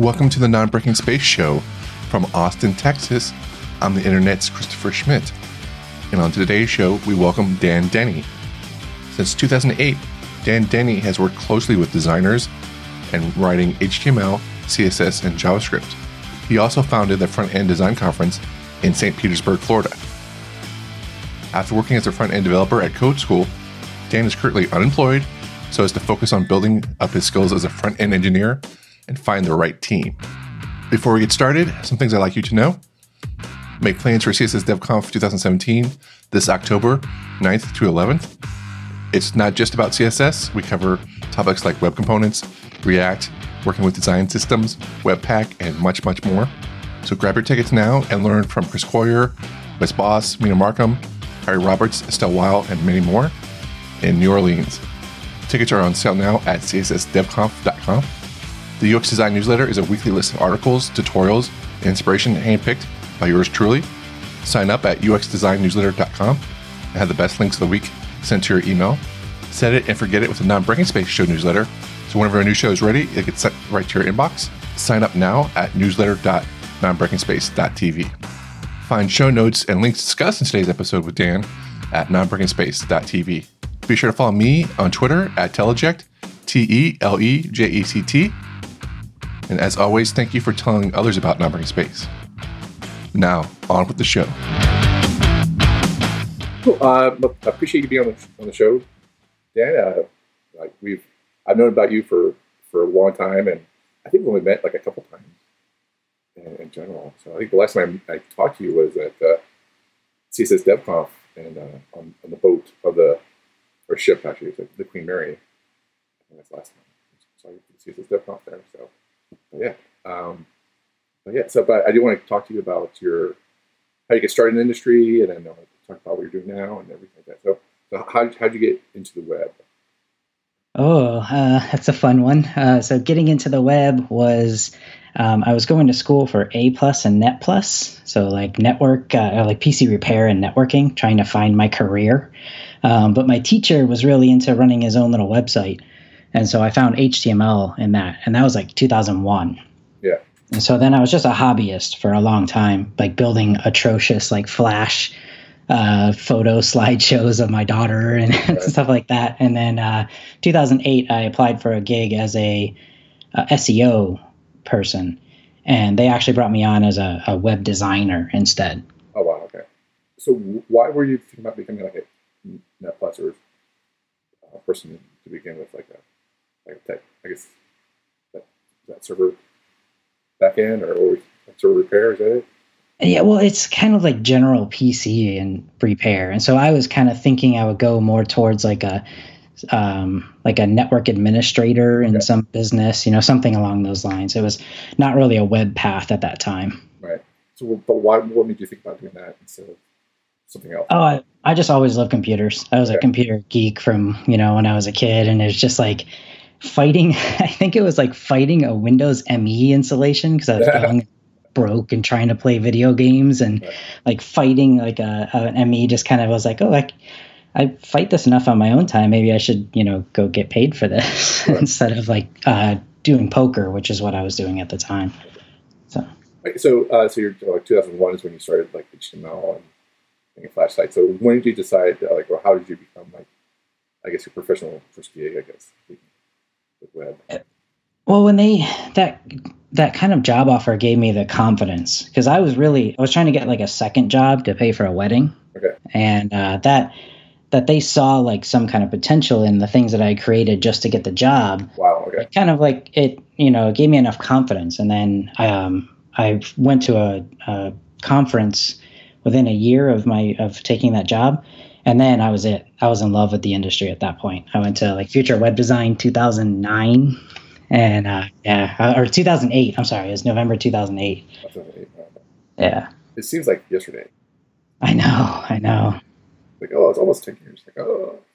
Welcome to the Non-Breaking Space Show from Austin, Texas. I'm the Internet's Christopher Schmidt. And on today's show, we welcome Dan Denny. Since 2008, Dan Denny has worked closely with designers and writing HTML, CSS, and JavaScript. He also founded the Front-End Design Conference in St. Petersburg, Florida. After working as a front-end developer at Code School, Dan is currently unemployed so as to focus on building up his skills as a front-end engineer and find the right team. Before we get started, some things I'd like you to know. Make plans for CSS DevConf 2017 this October 9th to 11th. It's not just about CSS. We cover topics like web components, React, working with design systems, Webpack, and much, much more. So grab your tickets now and learn from Chris Coyier, Wes Boss, Mina Markham, Harry Roberts, Estelle Weil, and many more in New Orleans. Tickets are on sale now at cssdevconf.com. The UX Design Newsletter is a weekly list of articles, tutorials, and inspiration handpicked by yours truly. Sign up at uxdesignnewsletter.com and have the best links of the week sent to your email. Set it and forget it with the Non-Breaking Space Show newsletter. So whenever a new show is ready, it gets sent right to your inbox. Sign up now at newsletter.nonbreakingspace.tv. Find show notes and links discussed in today's episode with Dan at nonbreakingspace.tv. Be sure to follow me on Twitter at Teleject, Teleject. And as always, thank you for telling others about Non-Breaking Space. Now, on with the show. Cool. I appreciate you being on the show, Dan. I've known about you for a long time, and I think we only met like a couple times in general. So I think the last time I talked to you was at CSS DevConf and on the boat of or ship actually, the Queen Mary. I think that's last time. So I CSS DevConf there. So. But I do want to talk to you about how you get started in the industry, and then talk about what you're doing now and everything like that. So how'd you get into the web? That's a fun one. So getting into the web was, I was going to school for A+ and Net+, so like network, like PC repair and networking, trying to find my career. But my teacher was really into running his own little website. And so I found HTML in that, and that was like 2001. Yeah. And so then I was just a hobbyist for a long time, like building atrocious like Flash photo slideshows of my daughter and stuff like that. And then 2008, I applied for a gig as a SEO person, and they actually brought me on as a web designer instead. Oh, wow. Okay. So why were you thinking about becoming like a Net+ or a person to begin with, like a tech, I guess, that server backend or server repair, is that it? Yeah, well, it's kind of like general PC and repair. And so I was kind of thinking I would go more towards like a network administrator in some business, something along those lines. It was not really a web path at that time. Right. So, but what made you think about doing that instead of something else? Oh, I just always loved computers. I was a computer geek from, when I was a kid, and it's just like fighting. I think it was like fighting a Windows ME installation because I was young, broke, and trying to play video games, and like fighting like an ME just kind of was like, I fight this enough on my own time. Maybe I should, go get paid for this instead of like doing poker, which is what I was doing at the time. So you're like 2001 is when you started like HTML and Flash site. So when did you decide, or how did you become like, I guess, your professional first gig, I guess, with web? Well, when that kind of job offer gave me the confidence, because I was trying to get like a second job to pay for a wedding. Okay. And that they saw like some kind of potential in the things that I created just to get the job. Wow. Okay. Kind of like it gave me enough confidence. And then I went to a conference within a year of taking that job. And then I was in love with the industry at that point. I went to like Future Web Design 2009 and or 2008. I'm sorry. It was November 2008. 2008. Yeah. It seems like yesterday. I know. Like, it's almost 10 years. Like,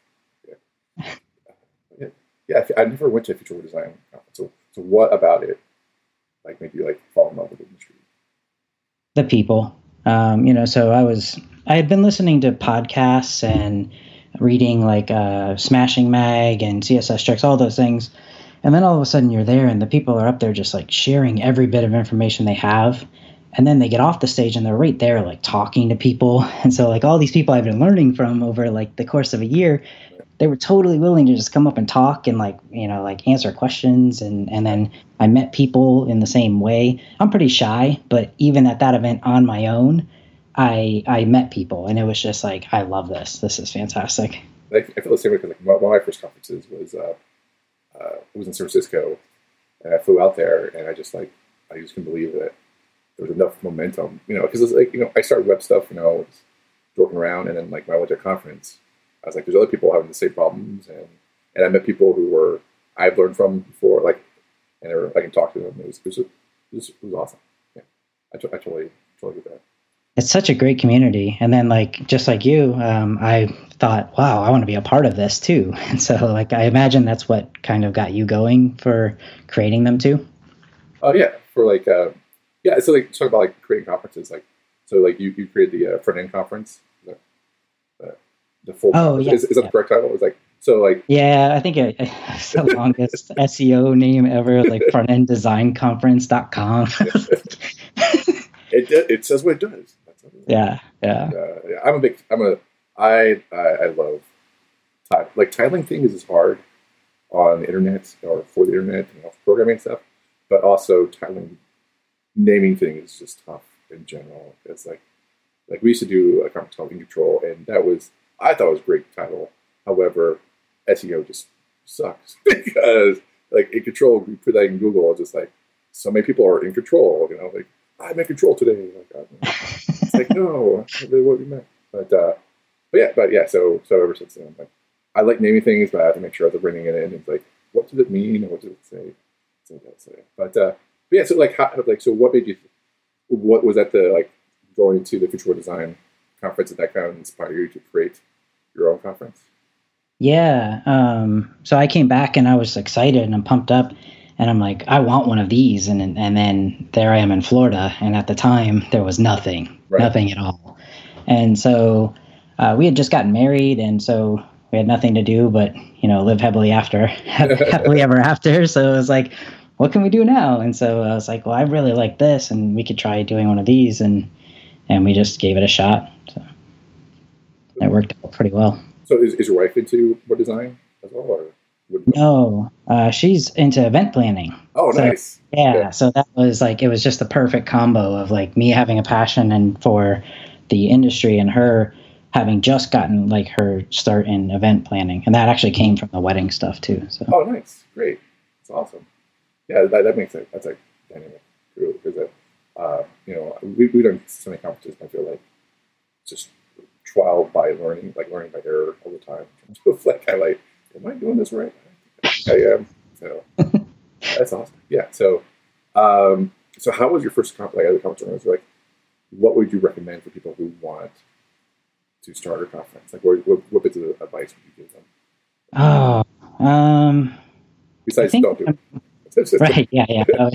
yeah. I never went to a Future Web Design conference. So what about it like made you like fall in love with the industry? The people. So I had been listening to podcasts and reading like Smashing Mag and CSS Tricks, all those things. And then all of a sudden you're there and the people are up there just like sharing every bit of information they have. And then they get off the stage and they're right there like talking to people. And so like all these people I've been learning from over like the course of a year, they were totally willing to just come up and talk and like, like answer questions. And then I met people in the same way. I'm pretty shy, but even at that event on my own, I met people and it was just like, I love this. This is fantastic. I feel the same way because like, one of my first conferences was it was in San Francisco, and I flew out there, and I just couldn't believe that there was enough momentum, because it's like, I started web stuff, was joking around, and then like when I went to a conference, I was like, there's other people having the same problems, and I met people who I've learned from before, like, and I can talk to them. It was awesome. Yeah, I totally get that. It's such a great community. And then like, just like you, I thought, wow, I want to be a part of this too. And so like, I imagine that's what kind of got you going for creating them too. Oh yeah. For like, yeah. So like talk about like creating conferences, like, so like you created the front end conference, the full. Oh yeah. Is that the correct title? It's like, so like. Yeah, I think it's the longest SEO name ever, like frontenddesignconference.com. It says what it does. Yeah. And, I love like titling things is hard on the internet or for the internet, programming stuff, but also naming things is just tough in general. It's like we used to do a conference called In Control, and I thought it was a great title. However, SEO just sucks because like In Control, we put that in Google, it's just like so many people are in control, like I'm in control today. Like, it's like, no, that's not really what we meant. But yeah. So ever since then, like, I like naming things, but I have to make sure that bringing it in. It's like, what does it mean, and what does it say? But yeah. So like, so what made you? What was that going to the Control Design conference? Did that kind of inspire you to create your own conference? Yeah. So I came back and I was excited and I'm pumped up. And I'm like, I want one of these. And then there I am in Florida. And at the time, there was nothing at all. And so we had just gotten married. And so we had nothing to do but, live happily ever after. So it was like, what can we do now? And so I was like, well, I really like this. And we could try doing one of these. And we just gave it a shot. So it worked out pretty well. So is your wife into web design as well? Or? No, she's into event planning. Oh, so, nice. Yeah, so that was like, it was just the perfect combo of like me having a passion and for the industry and her having just gotten like her start in event planning. And that actually came from the wedding stuff too. So. Oh, nice. Great. That's awesome. Yeah, that makes it, that's like dynamic too. Because, we've done so many conferences, I feel like just trial by learning by error all the time. Am I doing this right? I am. So that's awesome. Yeah. So, so how was your first conference? Like, what would you recommend for people who want to start a conference? Like, what bits of advice would you give them? Oh, besides don't do it. Right. Yeah.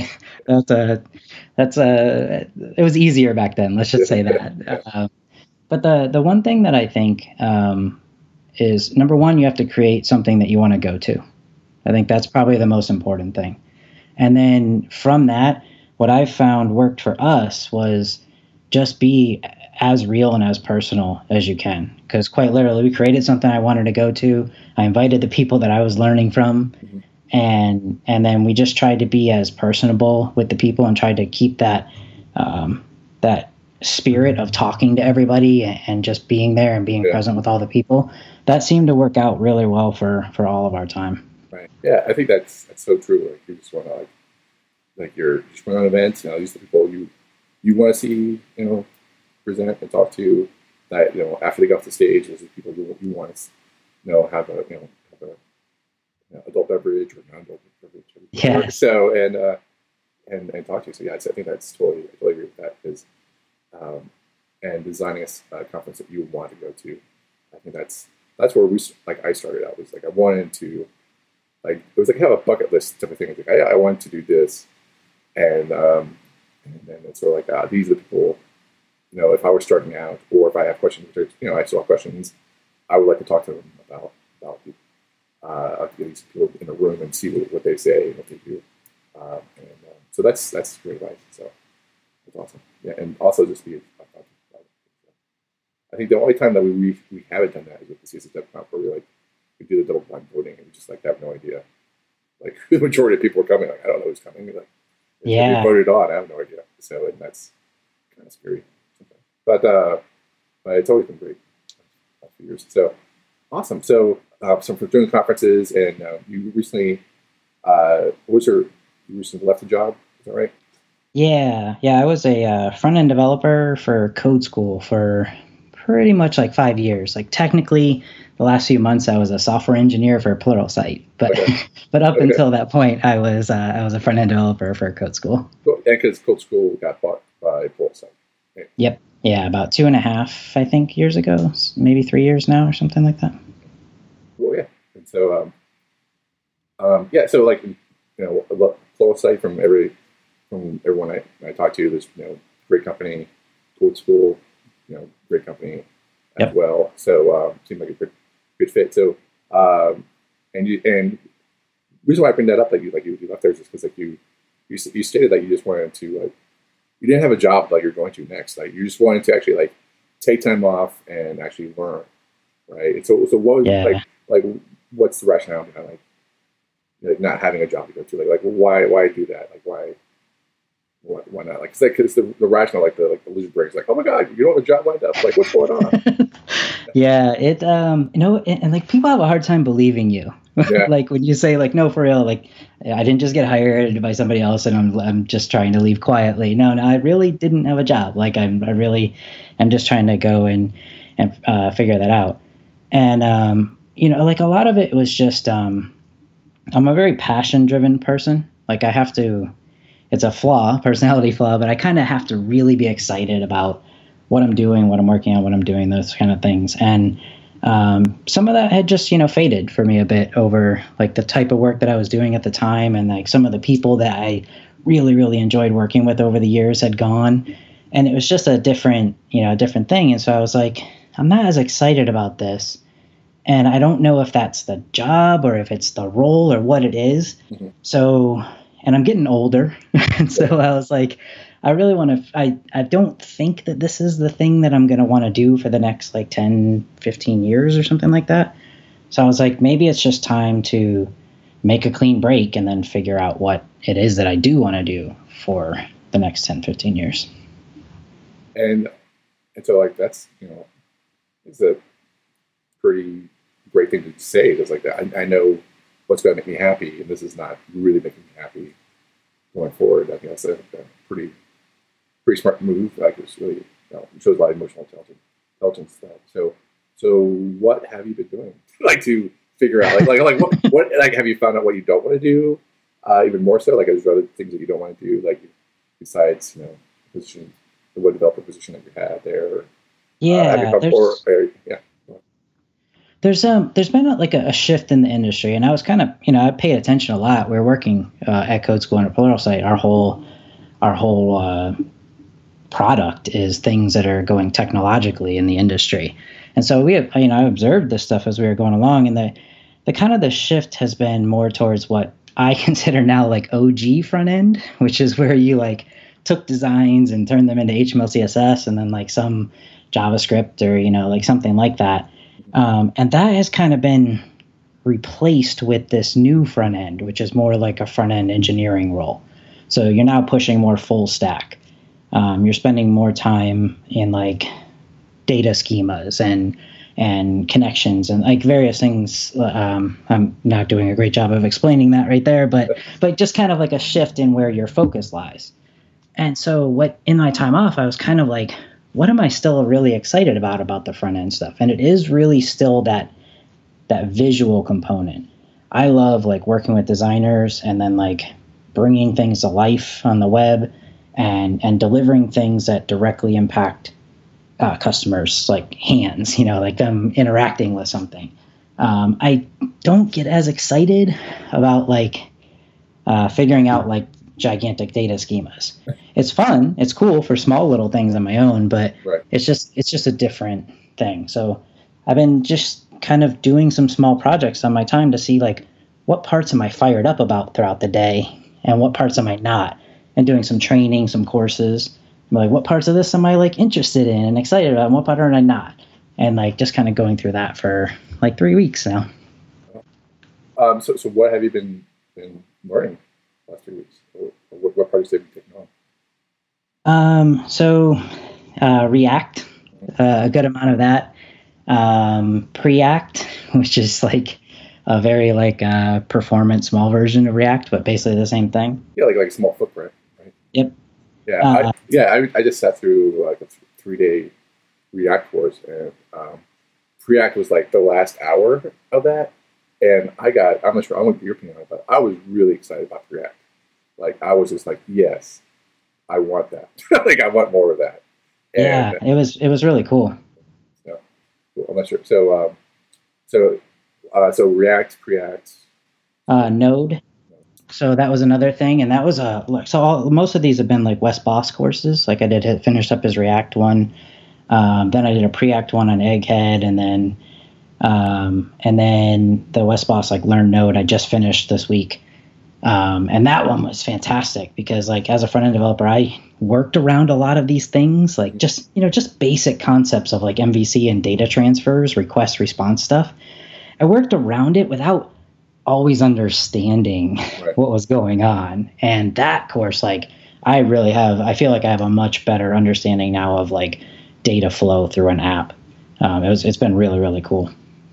It was easier back then. Let's just say that. Yeah. But the one thing that I think is, number one, you have to create something that you want to go to. I think that's probably the most important thing. And then from that, what I found worked for us was just be as real and as personal as you can. Because quite literally, we created something I wanted to go to. I invited the people that I was learning from. Mm-hmm. And then we just tried to be as personable with the people and tried to keep that that spirit of talking to everybody and just being there and being present with all the people. That seemed to work out really well for all of our time. Right. Yeah, I think that's so true. Like, you just want to you're just going on events. These are the people you want to see, present and talk to. That after they go off the stage, those are the people you want to have a adult beverage or non-adult beverage. Yeah. So and talk to you. So yeah, I think I totally agree with that. Is and designing a conference that you want to go to. I think that's where I started out. Was like I wanted to it was like have a bucket list type of thing. Like I want to do this, and then it's sort of like these are the people. If I were starting out, or if I have questions, I still have questions. I would like to talk to them about people. get these people in a room and see what they say and what they do. So that's great advice. So that's awesome. Yeah, and also just be. I think the only time that we haven't done that is with the CSS Conf, where we do the double blind voting and we just have no idea. Like the majority of people are coming, like I don't know who's coming. Like yeah, voted on, I have no idea. So and that's kind of scary. But it's always been great. A few years. So awesome. So from doing conferences, and you recently you recently left the job. Is that right? Yeah. I was a front end developer for Code School for pretty much like 5 years. Like technically, the last few months I was a software engineer for Pluralsight, but but up until that point, I was a front end developer for Code School. Cool. And because Code School got bought by Pluralsight. Right? Yep. Yeah, about 2.5, I think, years ago, maybe 3 years now, or something like that. Well, yeah, and so so like Pluralsight from everyone I talk to, there's great company, Code School. Great company as well. So seemed like a good fit. So and the reason why I bring that up, you left there, is just because you stated that you just wanted to you didn't have a job you're going to next. You just wanted to actually take time off and actually learn, right? And so what was what's the rationale behind not having a job to go to? Why do that? Why not? Because the rationale, the lizard brain is oh my god, you don't have a job lined up. What's going on? Yeah, it and people have a hard time believing you. Yeah. When you say no, for real, I didn't just get hired by somebody else and I'm just trying to leave quietly. No, I really didn't have a job. I'm just trying to go and figure that out. And a lot of it was just I'm a very passion driven person. I have to. It's a personality flaw, but I kind of have to really be excited about what I'm doing, what I'm working on, what I'm doing, those kind of things. And some of that had just, faded for me a bit over the type of work that I was doing at the time. And some of the people that I really, really enjoyed working with over the years had gone. And it was just a different thing. And so I was I'm not as excited about this. And I don't know if that's the job or if it's the role or what it is. Mm-hmm. So... And I'm getting older. And so I was I really want to, I don't think that this is the thing that I'm going to want to do for the next 10, 15 years or something like that. So I was maybe it's just time to make a clean break and then figure out what it is that I do want to do for the next 10, 15 years. And so that's, it's a pretty great thing to say. Because I know what's going to make me happy, and this is not really making me happy going forward. I think that's a pretty smart move. It's really shows a lot of emotional intelligence stuff. So what have you been doing to figure out what have you found out what you don't want to do? Even more so, is there other things that you don't want to do besides the web developer position that you had there? There's been a shift in the industry, and I was kind of I paid attention a lot. We were working at Code School and at Pluralsight. Our whole product is things that are going technologically in the industry, and so we have, I observed this stuff as we were going along, and the kind of the shift has been more towards what I consider now OG front end, which is where you took designs and turned them into HTML, CSS, and then some JavaScript or something like that. And that has kind of been replaced with this new front end, which is more like a front end engineering role. So you're now pushing more full stack. You're spending more time in data schemas and connections and various things. I'm not doing a great job of explaining that right there, but just kind of a shift in where your focus lies. And so in my time off, I was kind of what am I still really excited about the front end stuff? And it is really still that visual component. I love working with designers and then bringing things to life on the web and delivering things that directly impact customers hands, them interacting with something. I don't get as excited about figuring out gigantic data schemas. It's fun. It's cool for small little things on my own, but right. It's just a different thing. So I've been just kind of doing some small projects on my time to see like what parts am I fired up about throughout the day and what parts am I not, and doing some training, some courses. I'm like, what parts of this am I like interested in and excited about, and what part am I not? And like just kind of going through that for like 3 weeks now. So what have you been learning the last 3 weeks? What projects have you taken on? React, a good amount of that. Preact, which is like a very like performance small version of React, but basically the same thing. Yeah, like a small footprint, right? Yep. Yeah, I just sat through like a 3-day React course, and Preact was like the last hour of that, and I'm not sure, I want your opinion on it, but I was really excited about Preact. Like I was just like, yes, I want that. Like I want more of that. And, yeah, it was really cool. Yeah, cool. I'm not sure. So React, Preact, Node. So that was another thing, and that was most of these have been like Wes Bos courses. Like I did finished up his React one, then I did a Preact one on Egghead, and then the Wes Bos like Learn Node I just finished this week, and that one was fantastic because like as a front end developer I worked around a lot of these things, like just basic concepts of like MVC and data transfers, request response stuff. I worked around it without always understanding what was going on. And that course, like I feel like I have a much better understanding now of like data flow through an app. It's been really, really cool.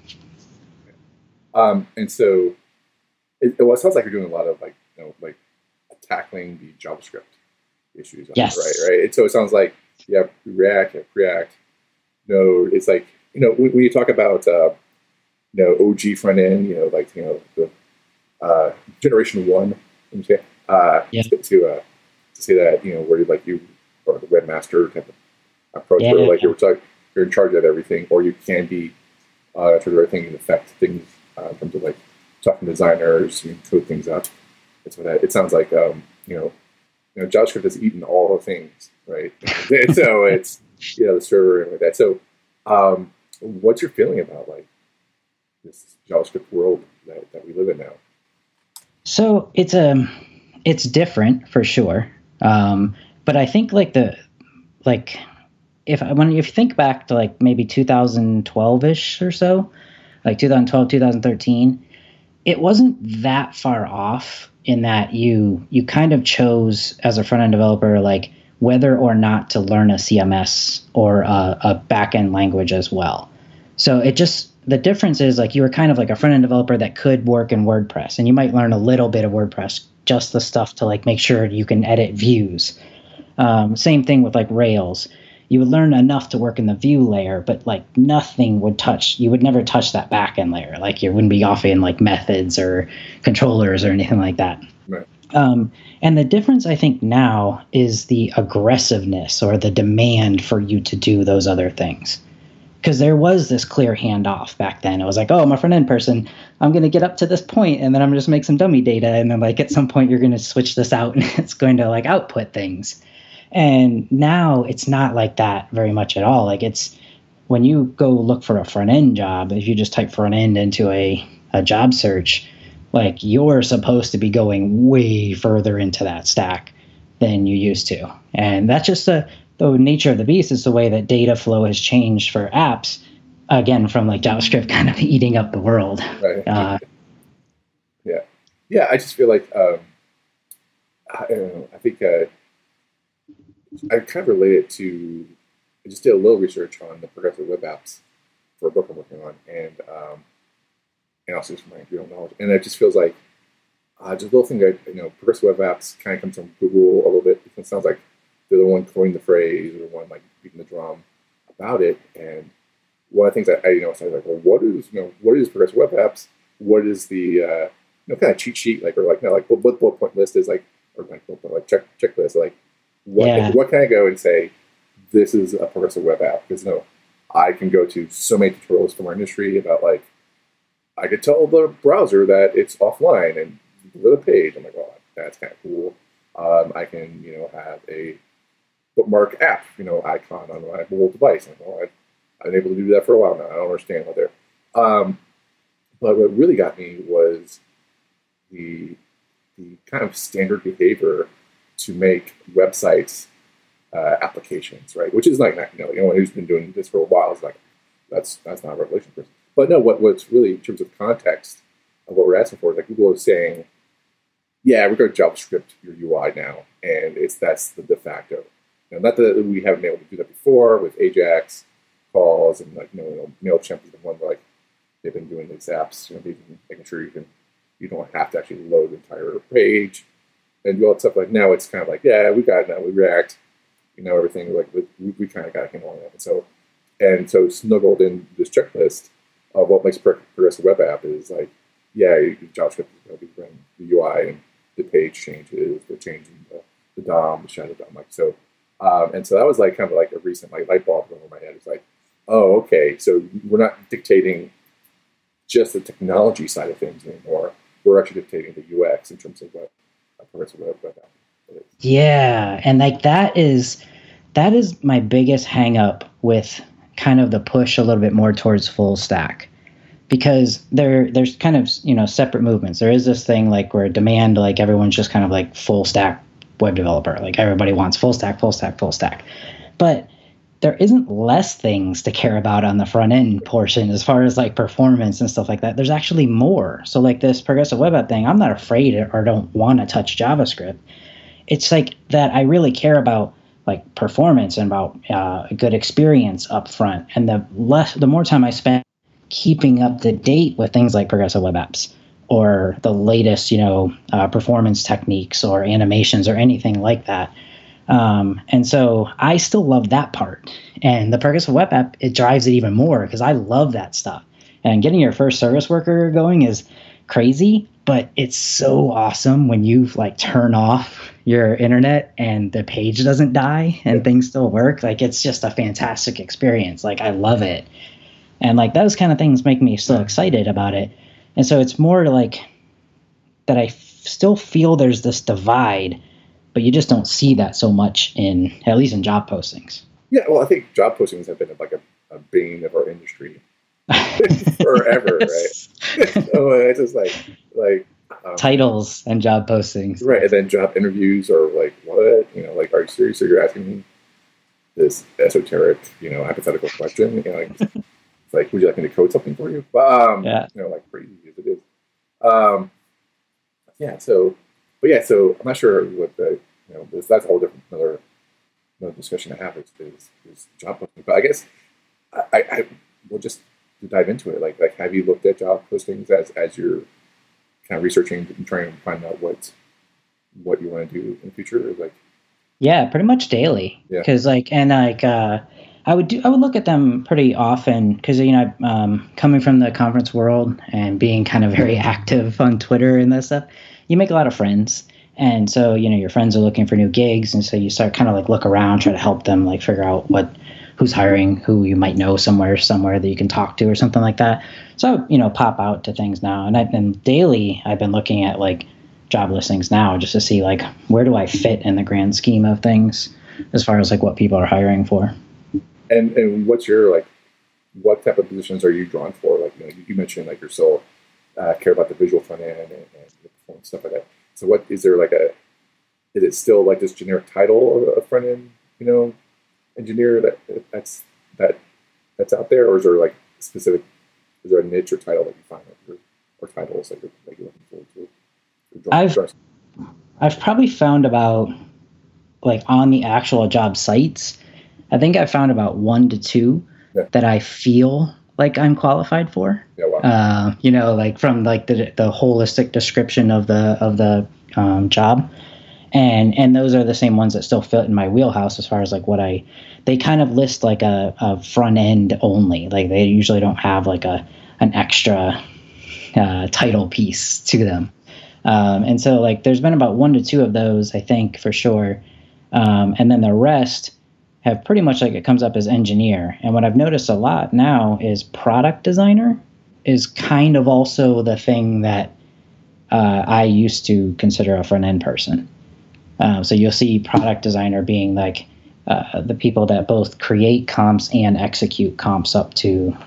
And so it sounds like you're doing a lot of like tackling the JavaScript issues. Yes. Right. And so it sounds like you have React, you have Preact, Node. It's like, when you talk about, OG front end, the generation 1, to say that, where you or the webmaster type of approach, where like you're in charge of everything, or you can be in charge of everything and affect things in terms of like talking to designers, you code things up. It sounds like JavaScript has eaten all the things, right? And so it's the server and like that. So what's your feeling about like this JavaScript world that we live in now? So it's different for sure, but I think if you think back to like maybe 2012ish or so, like 2012, 2013, it wasn't that far off in that you kind of chose as a front end developer like whether or not to learn a CMS or a back end language as well. So the difference is like you were kind of like a front end developer that could work in WordPress, and you might learn a little bit of WordPress, just the stuff to like make sure you can edit views. Same thing with like Rails. You would learn enough to work in the view layer, but like nothing would you would never touch that back end layer. Like you wouldn't be off in like methods or controllers or anything like that. Right. And the difference I think now is the aggressiveness or the demand for you to do those other things. Because there was this clear handoff back then. It was like, oh, I'm a front end person. I'm going to get up to this point, and then I'm going to just make some dummy data. And then like at some point, you're going to switch this out, and it's going to like output things. And now it's not like that very much at all. Like it's when you go look for a front end job, if you just type front end into a job search, like you're supposed to be going way further into that stack than you used to. And that's just the nature of the beast, is the way that data flow has changed for apps, again, from like JavaScript kind of eating up the world. Right. Yeah. I just feel like, I don't know, I think I kind of relate it to, I just did a little research on the progressive web apps for a book I'm working on, and also just from my real knowledge. And it just feels like just a little thing that, progressive web apps kind of comes from Google a little bit, because it sounds like they're the one coining the phrase, or the one like beating the drum about it. And one of the things I was like, well, what is progressive web apps? What is the kind of cheat sheet, like, or like what bullet point list is like, or like checklist, like what can I go and say this is a progressive web app? Because I can go to so many tutorials from our industry about like, I could tell the browser that it's offline and deliver the page. I'm like, well, that's kind of cool. I can have a bookmark app, icon on my mobile device. I'm like, well, I've been able to do that for a while now. I don't understand what they're. But what really got me was the kind of standard behavior to make websites applications, right? Which is like, anyone who's been doing this for a while is like, that's not a revelation for us. But no, what's really, in terms of context of what we're asking for, is like Google is saying, yeah, we're going to JavaScript your UI now, and that's the de facto. Not that we haven't been able to do that before with Ajax calls and like MailChimp is the one where like they've been doing these apps, making sure you don't have to actually load the entire page and do all that stuff. Like now it's kind of like, yeah, we got it now with React, everything like we kind of got a handle on that. And so snuggled in this checklist of what makes a progressive web app is like, yeah, JavaScript is going to be running the UI and the page changes, they're changing the DOM, the shadow DOM, like so. And so that was like kind of like a recent light bulb over my head. It's like, oh, okay, so we're not dictating just the technology side of things anymore. We're actually dictating the UX in terms of what a progressive web app is. Yeah, and like that is my biggest hang up with kind of the push a little bit more towards full stack. Because there's kind of, separate movements. There is this thing like where demand, like everyone's just kind of like full stack web developer. Like everybody wants full stack. But there isn't less things to care about on the front end portion as far as like performance and stuff like that. There's actually more. So like this progressive web app thing, I'm not afraid or don't want to touch JavaScript. It's like that I really care about like performance and about a good experience up front. And the more time I spend keeping up to date with things like progressive web apps or the latest, performance techniques or animations or anything like that. And so I still love that part. And the progressive web app, it drives it even more because I love that stuff. And getting your first service worker going is crazy, but it's so awesome when you like turn off your internet and the page doesn't die and things still work. Like it's just a fantastic experience. Like I love it. And like those kind of things make me so excited about it. And so it's more like that I still feel there's this divide, but you just don't see that so much at least in job postings. Yeah, well, I think job postings have been like a bane of our industry forever, right? So it's just like titles and job postings. Right, and then job interviews are like, what? Like, are you serious? So you're asking me this esoteric, hypothetical question? It's like, would you like me to code something for you? Yeah. Like crazy as it is. So I'm not sure what that's a whole different another discussion to have is job posting. But I guess I will just dive into it. Like have you looked at job postings as you're kind of researching and trying to find out what you want to do in the future? Or like, yeah, pretty much daily. Yeah. Because I would look at them pretty often because coming from the conference world and being kind of very active on Twitter and that stuff, you make a lot of friends, and so your friends are looking for new gigs, and so you start kind of like look around, try to help them like figure out who's hiring, who you might know somewhere that you can talk to or something like that. So pop out to things now, and daily I've been looking at like job listings now just to see like where do I fit in the grand scheme of things as far as like what people are hiring for. And what's your what type of positions are you drawn for? Like you mentioned like you're so care about the visual front end and the performance stuff like that. So what is there is it still like this generic title of front end engineer that's out there, or is there like is there a niche or title that you find or titles that you're looking forward to? I've probably found about like on the actual job sites, I think I found about 1 to 2 that I feel like I'm qualified for. Yeah, wow. Like from like the holistic description of the job, and those are the same ones that still fit in my wheelhouse as far as like they kind of list like a front end only. Like they usually don't have like an extra title piece to them, and so like there's been about 1 to 2 of those I think for sure, and then the rest have pretty much like it comes up as engineer. And what I've noticed a lot now is product designer is kind of also the thing that I used to consider a front end person. So you'll see product designer being like the people that both create comps and execute comps up to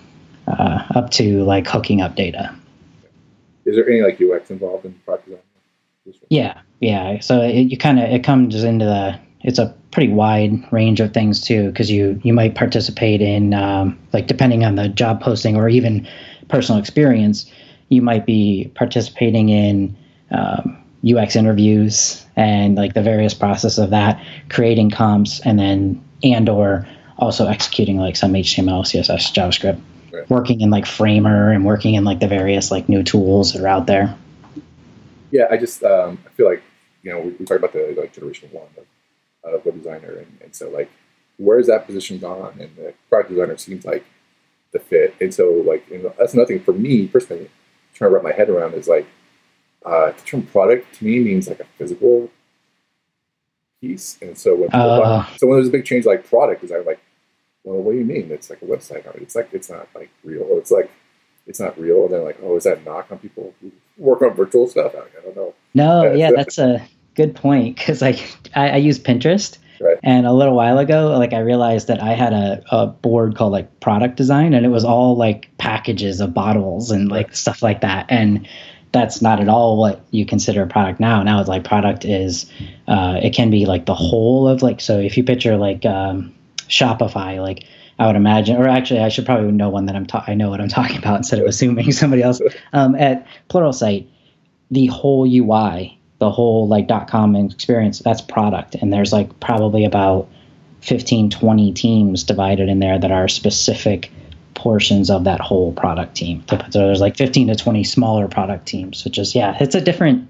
up to like hooking up data. Is there any like UX involved in product design? Yeah. So it comes into it's a pretty wide range of things too, because you might participate in like depending on the job posting or even personal experience, you might be participating in UX interviews and like the various process of that, creating comps, or also executing like some HTML, CSS, JavaScript, right. Working in like Framer and working in like the various like new tools that are out there. Yeah, I just I feel like, we talked about the like generation one of web designer, and so like where is that position gone? And the product designer seems like the fit, and so like that's another thing for me personally, trying to wrap my head around is like the term product to me means like a physical piece, and so when there's a big change like product design, like, well, what do you mean? It's like a website. I mean, it's not like real. It's like it's not real. And then like, oh, is that a knock on people who work on virtual stuff? I don't know. No, yeah, that's a good point, because like I use Pinterest, right. And a little while ago, like I realized that I had a board called like product design, and it was all like packages of bottles and like right. Stuff like that, and that's not at all what you consider a product now. Now it's like product is it can be like the whole of like, so if you picture like Shopify, like I would imagine, or actually I should probably know one that I know what I'm talking about instead of assuming somebody else. At Pluralsight, the whole UI, the whole like .com experience, that's product. And there's like probably about 15, 20 teams divided in there that are specific portions of that whole product team. So there's like 15 to 20 smaller product teams, which is, it's a different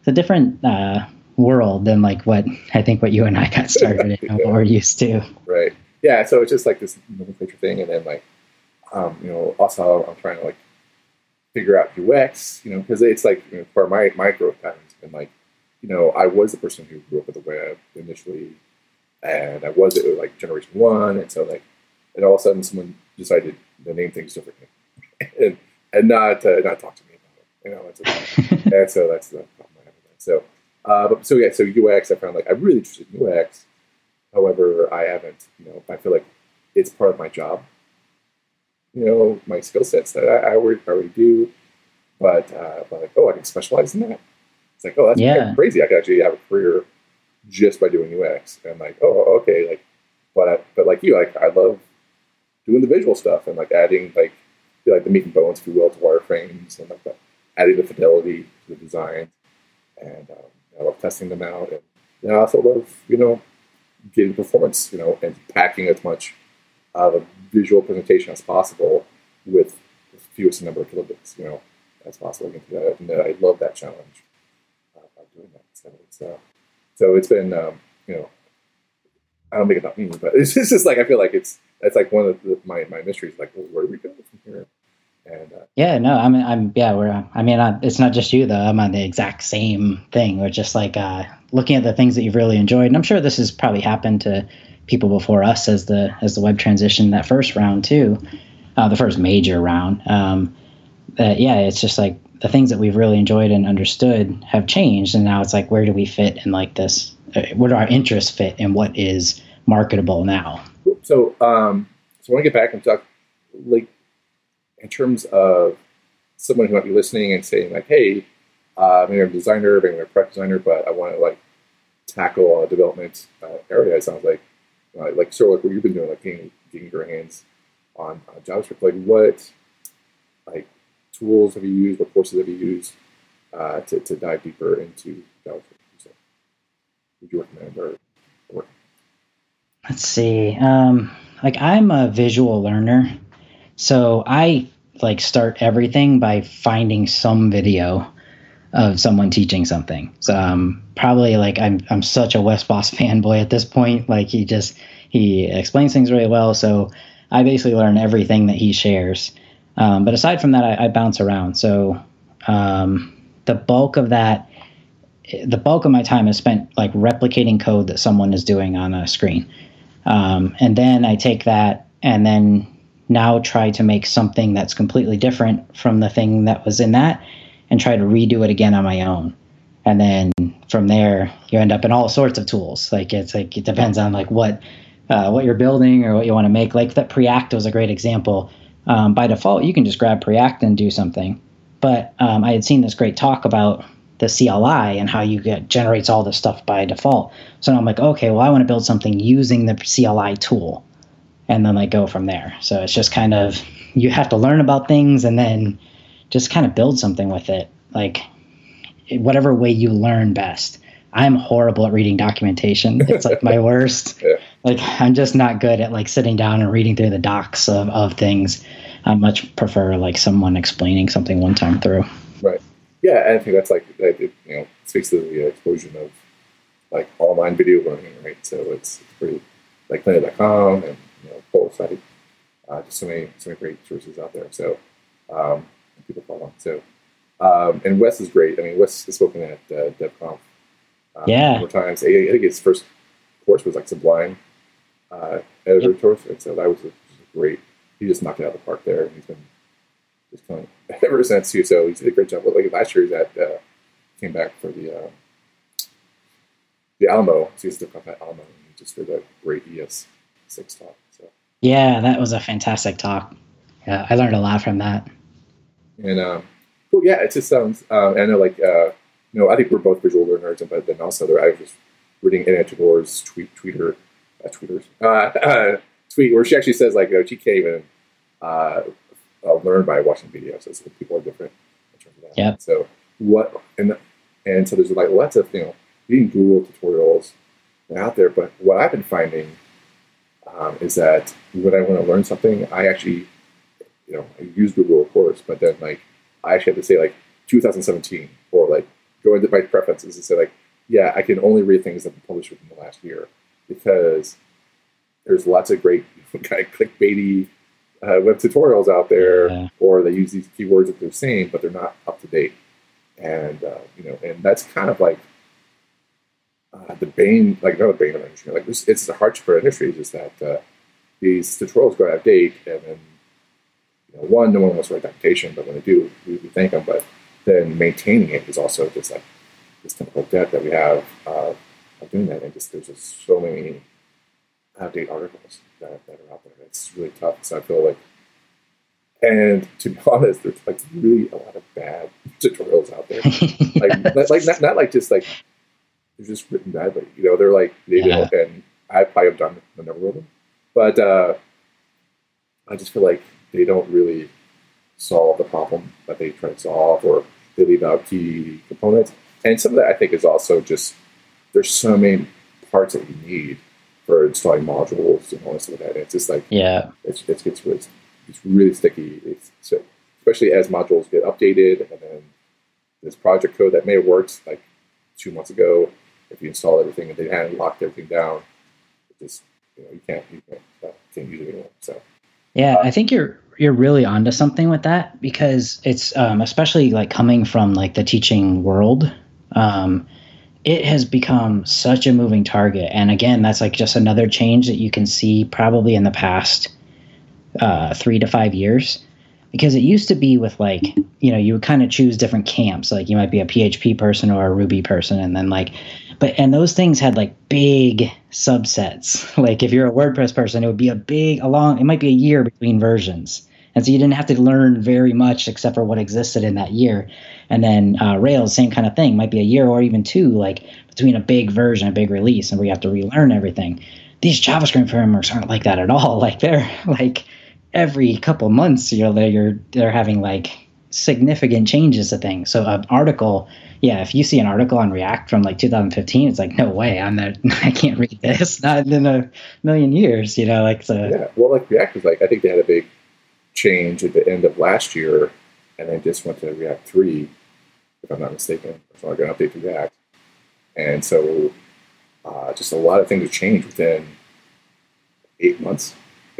world than like what you and I got started in, what we're used to. Right. Yeah. So it's just like this nomenclature thing. And then like, also I'm trying to like figure out UX, because it's like part of my growth patterns. And like, I was the person who grew up with the web initially, and I was it like generation one. And so like, and all of a sudden someone decided to name things differently and not talk to me about it. And so that's the problem I have with that. So UX, I found like I'm really interested in UX. However, I haven't, I feel like it's part of my job, my skill sets that I already do, but like, oh, I can specialize in that. It's like, oh, that's kind of crazy. I could actually have a career just by doing UX. And I'm like, oh, okay. Like, but like you, like I love doing the visual stuff and like adding like the meat and bones, if you will, to wireframes, and like adding the fidelity to the design, and I love testing them out, and I also love getting performance, and packing as much of a visual presentation as possible with the fewest number of kilobits, as possible into that, and I love that challenge by doing that. So it's been I don't make it about me, but it's just like I feel like it's like one of my mysteries. Like, well, where do we go from here? And it's not just you though. I'm on the exact same thing. We're just like looking at the things that you've really enjoyed, and I'm sure this has probably happened to people before us as the web transition that first round too, the first major round. It's just like the things that we've really enjoyed and understood have changed, and now it's like, where do we fit in like this? Where do our interests fit in what is marketable now? So I want to get back and talk, like, in terms of someone who might be listening and saying, like, hey, maybe I'm a designer, maybe I'm a product designer, but I want to, like, tackle a development area. It sounds like sort of like what you've been doing, like getting your hands on JavaScript. Like, what, like, tools have you used? What courses have you used to dive deeper into JavaScript? So, would you recommend or? Let's see. Like I'm a visual learner, so I like start everything by finding some video of someone teaching something. So probably like I'm such a Wes Bos fanboy at this point. Like he explains things really well. So I basically learn everything that he shares. But aside from that, I bounce around. So the bulk of my time is spent like replicating code that someone is doing on a screen. And then I take that and then now try to make something that's completely different from the thing that was in that and try to redo it again on my own. And then from there, you end up in all sorts of tools. Like it depends on like what you're building or what you want to make. Like that Preact was a great example. by default, you can just grab Preact and do something. But I had seen this great talk about the CLI and how you generates all this stuff by default. So I'm like, okay, well, I want to build something using the CLI tool, and then go from there. So it's just kind of, you have to learn about things and then just kind of build something with it, whatever way you learn best. I'm horrible at reading documentation. It's my worst. Yeah. I'm just not good at sitting down and reading through the docs of things. I much prefer someone explaining something one time through. Right. Yeah, and I think that's it speaks to the explosion of online video learning, right? So it's pretty Planet.com and Pluralsight. Just so many great sources out there. So people follow. So and Wes is great. I mean, Wes has spoken at DevConf more times. I think his first course was Sublime editor course, and so that was a great. He just knocked it out of the park there, and he's been just killing it ever since too. So he did a great job. Last year, he came back for the Alamo. So he's still at Alamo, and he just did a great ES6 talk. So yeah, that was a fantastic talk. Yeah, I learned a lot from that. And well, yeah, it just sounds. I know, I think we're both visual learners, but then also I was just reading Anna Tabor's tweet where she actually says she can't even learn by watching videos. So people are different in terms of that. Yeah. So and so there's lots of reading Google tutorials out there. But what I've been finding is that when I want to learn something, I actually I use Google of course, but then I actually have to say 2017 or go into my preferences and say yeah, I can only read things that have been published within the last year, because there's lots of great clickbaity web tutorials out there, or they use these keywords that they're saying, but they're not up to date. And and that's kind of the bane, not the bane of industry. It's the hardship for industry is just that these tutorials go out of date, and then one, no one wants to write documentation, but when they do, we thank them. But then maintaining it is also just this technical debt that we have of doing that. And there's just so many out-of-date articles that are out there. It's really tough. So I feel and to be honest, there's really a lot of bad tutorials out there. Not just they're just written badly. They're and I probably have done a number of them, but I just feel they don't really solve the problem that they try to solve, or they leave out key components. And some of that, I think, is also just there's so many parts that you need for installing modules and all this stuff like that. And it's just it gets really sticky. Especially as modules get updated, and then this project code that may have worked 2 months ago, if you install everything and they hadn't locked everything down, it just you can't use it anymore. So. Yeah, I think you're really onto something with that, because it's especially coming from the teaching world, it has become such a moving target. And again, that's just another change that you can see probably in the past 3 to 5 years, because it used to be with you would kind of choose different camps. You might be a PHP person or a Ruby person, and then and those things had big subsets. If you're a WordPress person, it would be it might be a year between versions. And so you didn't have to learn very much except for what existed in that year. And then Rails, same kind of thing, might be a year or even two, between a big version, a big release, and we have to relearn everything. These JavaScript frameworks aren't like that at all. They're every couple months, they're having significant changes to things. So an article, if you see an article on React from 2015, it's no way, I can't read this, not in a million years, so. Yeah, well, React is I think they had a big change at the end of last year, and then just went to React 3, if I'm not mistaken. So I'm going to update to React. And so just a lot of things have changed within 8 months,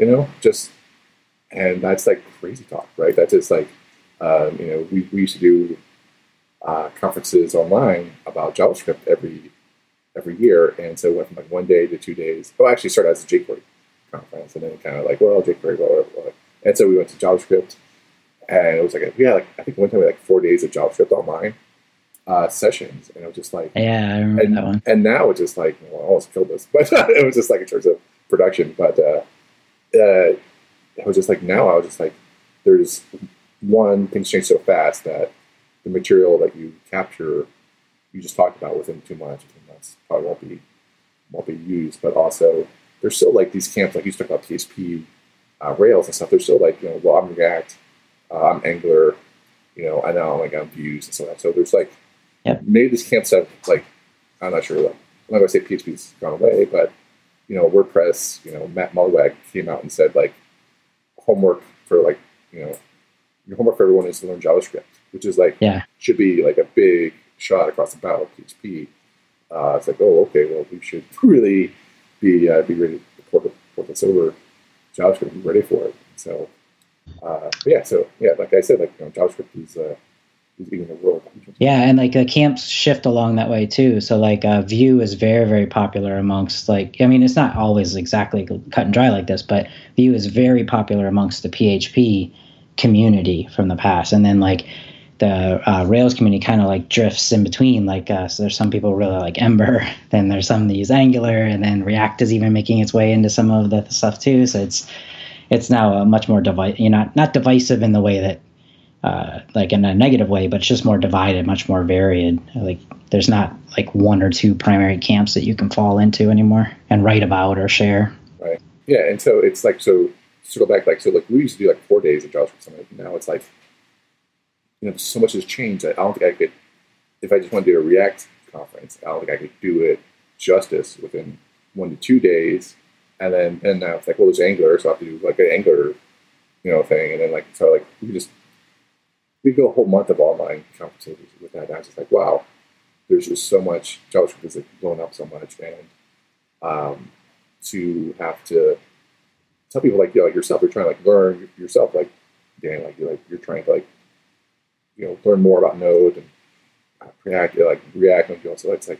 and that's crazy talk, right? That's just we used to do conferences online about JavaScript every year, and so it went from 1 day to 2 days. Well, actually started as a jQuery conference, and then kind of jQuery, blah, blah, blah. And so we went to JavaScript, and it was we had I think one time we had 4 days of JavaScript online sessions, and it was just yeah, I remember that one. And now it's just I almost killed us, but it was just in terms of production, but it was just now I was just there's one, things change so fast that the material that you capture, you just talked about within 2 months, 3 months, probably won't be used. But also, there's still like these camps, like you talked about PHP, Rails and stuff. There's still like, well, I'm React, I'm Angular, I know like I'm Vue and so on. So there's like, maybe these camps have like, I'm not sure, like, I'm not going to say PHP's gone away, but, WordPress, Matt Mullenweg came out and said like, homework for like, your homework for everyone is to learn JavaScript, which is like, should be like a big shot across the bow of PHP. It's like, oh, okay, well, we should really be ready to port this over JavaScript and be ready for it. So, like I said, like, JavaScript is eating the world. Yeah, and like the camps shift along that way too. So like Vue is very, very popular amongst like, I mean, it's not always exactly cut and dry like this, but Vue is very popular amongst the PHP community from the past. And then like the Rails community kind of like drifts in between. Like, so there's some people really like Ember, then there's some that use Angular, and then React is even making its way into some of the stuff too. So it's now a much more not divisive in the way that like in a negative way, but it's just more divided, much more varied. Like there's not like one or two primary camps that you can fall into anymore and write about or share. Right. Yeah, and so it's like, so to go back, like we used to do like 4 days of JavaScript Summit. Now it's like, so much has changed that I don't think I could, if I just want to do a React conference, I don't think I could do it justice within 1 to 2 days. And now it's like, well, there's Angular, so I have to do like an Angular, thing. And then like, so like we go a whole month of online conferences with that. And I was just like, wow, there's just so much, JavaScript is like blown up so much. And to have to tell people like, like yourself, you're trying to like learn yourself, like Dan, like you're trying to like, learn more about Node and React, and so it's like,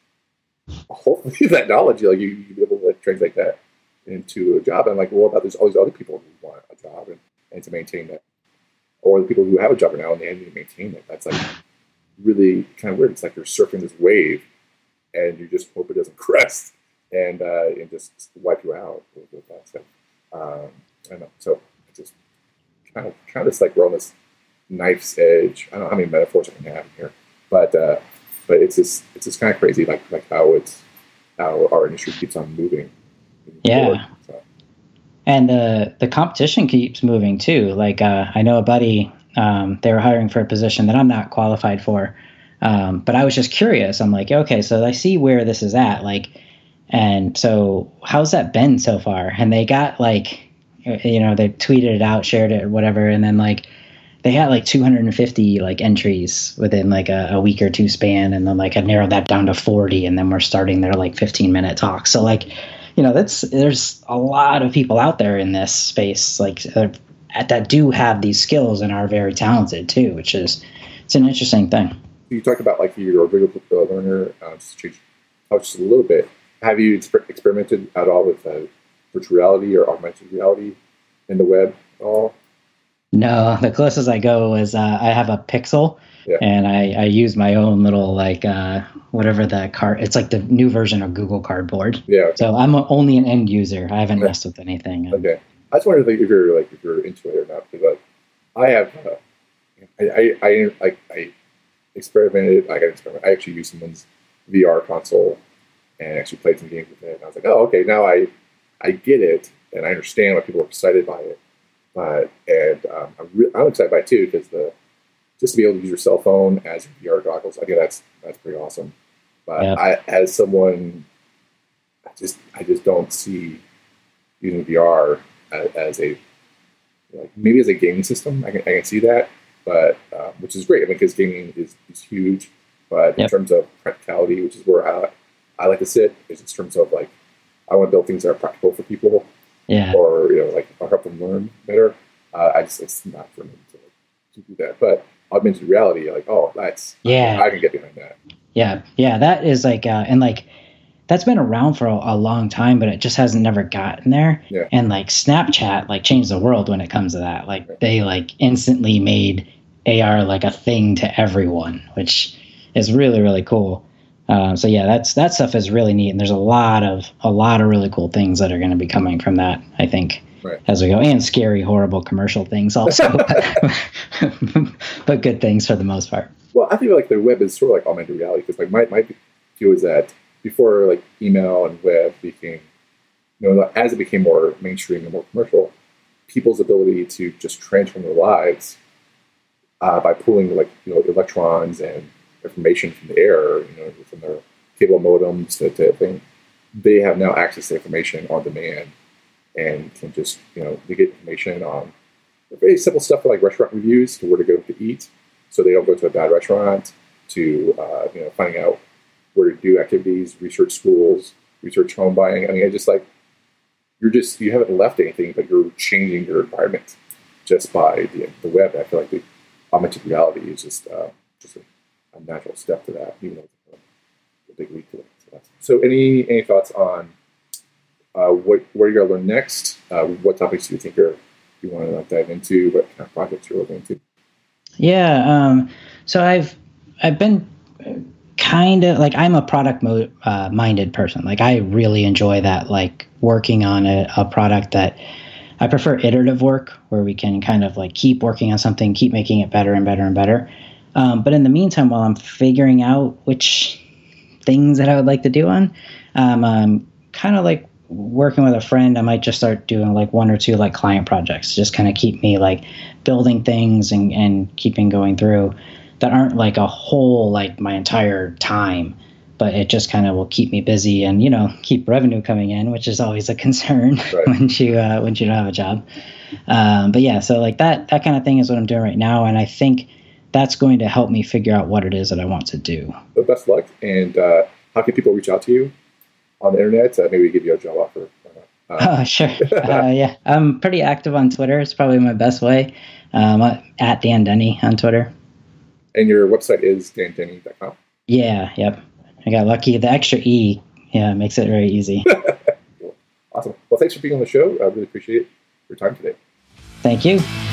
hopefully that knowledge, like you be able to like translate that into a job. And like, well, about there's all these other people who want a job and to maintain that, or the people who have a job now and they need to maintain it. That's like really kind of weird. It's like you're surfing this wave, and you just hope it doesn't crest and just wipe you out with that stuff. I don't know. So it's just kind of just like we're on this knife's edge. I don't know how many metaphors I can have here, but it's just kind of crazy, like how our industry keeps on moving. Forward, so. And the competition keeps moving too. Like I know a buddy, they were hiring for a position that I'm not qualified for, but I was just curious. I'm like, okay, so I see where this is at, like, and so how's that been so far? And they got like, they tweeted it out, shared it, or whatever, and then like they had like 250 like entries within like a week or two span, and then like I narrowed that down to 40, and then we're starting their like 15-minute talks. So like, there's a lot of people out there in this space like that do have these skills and are very talented too, which is it's an interesting thing. You talked about like you're a visual learner. Just to touch a little bit. Have you experimented at all with virtual reality or augmented reality in the web at all? No, the closest I go is I have a Pixel, and I use my own little like whatever the card. It's like the new version of Google Cardboard. Yeah. Okay. So I'm only an end user. I haven't messed with anything. Okay. I just wondered if you're into it or not, because like I have, I experimented. I actually used someone's VR console and actually played some games with it. And I was like, oh, okay, now I get it and I understand why people are excited by it. I'm excited by it too, because just to be able to use your cell phone as your VR goggles, I think that's pretty awesome. But as someone, I just don't see using VR as a maybe as a gaming system. I can see that, but which is great. I mean, because gaming is huge. But in terms of practicality, which is where I like to sit, is in terms of like I want to build things that are practical for people. Yeah. Or like I'll help them learn better. It's not for me to do that. But augmented reality, like I can get behind that. Yeah, that is like and like that's been around for a long time, but it just hasn't never gotten there. Yeah. And like Snapchat like changed the world when it comes to that. Like they like instantly made AR like a thing to everyone, which is really, really cool. So yeah, that stuff is really neat, and there's a lot of really cool things that are going to be coming from that, I think. as we go, and scary, horrible commercial things also, but good things for the most part. Well, I feel like the web is sort of like augmented reality, because like my view is that before like email and web became, as it became more mainstream and more commercial, people's ability to just transform their lives by pulling like electrons and information from the air, from their cable modems, that type of thing, they have now access to information on demand and can just they get information on very simple stuff like restaurant reviews, to where to go to eat, so they don't go to a bad restaurant, to finding out where to do activities, research schools, research home buying. I mean, it's just like you haven't left anything, but you're changing your environment just by the web. I feel like the augmented reality is just a natural step to that, even though it's a big leap to it. So any thoughts on what you're going to learn next? What topics do you think you want to dive into? What kind of projects you're looking into? Yeah, so I've been kind of like, I'm a product minded person. Like, I really enjoy that, like working on a product that I prefer iterative work, where we can kind of like keep working on something, keep making it better and better and better. But in the meantime, while I'm figuring out which things that I would like to do on, kind of like working with a friend, I might just start doing like 1 or 2 like client projects, just kind of keep me like building things and keeping going through, that aren't like a whole, like my entire time, but it just kind of will keep me busy and, keep revenue coming in, which is always a concern when you don't have a job. But yeah, so like that kind of thing is what I'm doing right now. And I think that's going to help me figure out what it is that I want to do. Well, best of luck. And how can people reach out to you on the internet? Maybe give you a job offer. Sure. Yeah, I'm pretty active on Twitter. It's probably my best way. At Dan Denny on Twitter. And your website is dandenny.com. Yeah, yep. I got lucky. The extra E, makes it very easy. Cool. Awesome. Well, thanks for being on the show. I really appreciate your time today. Thank you.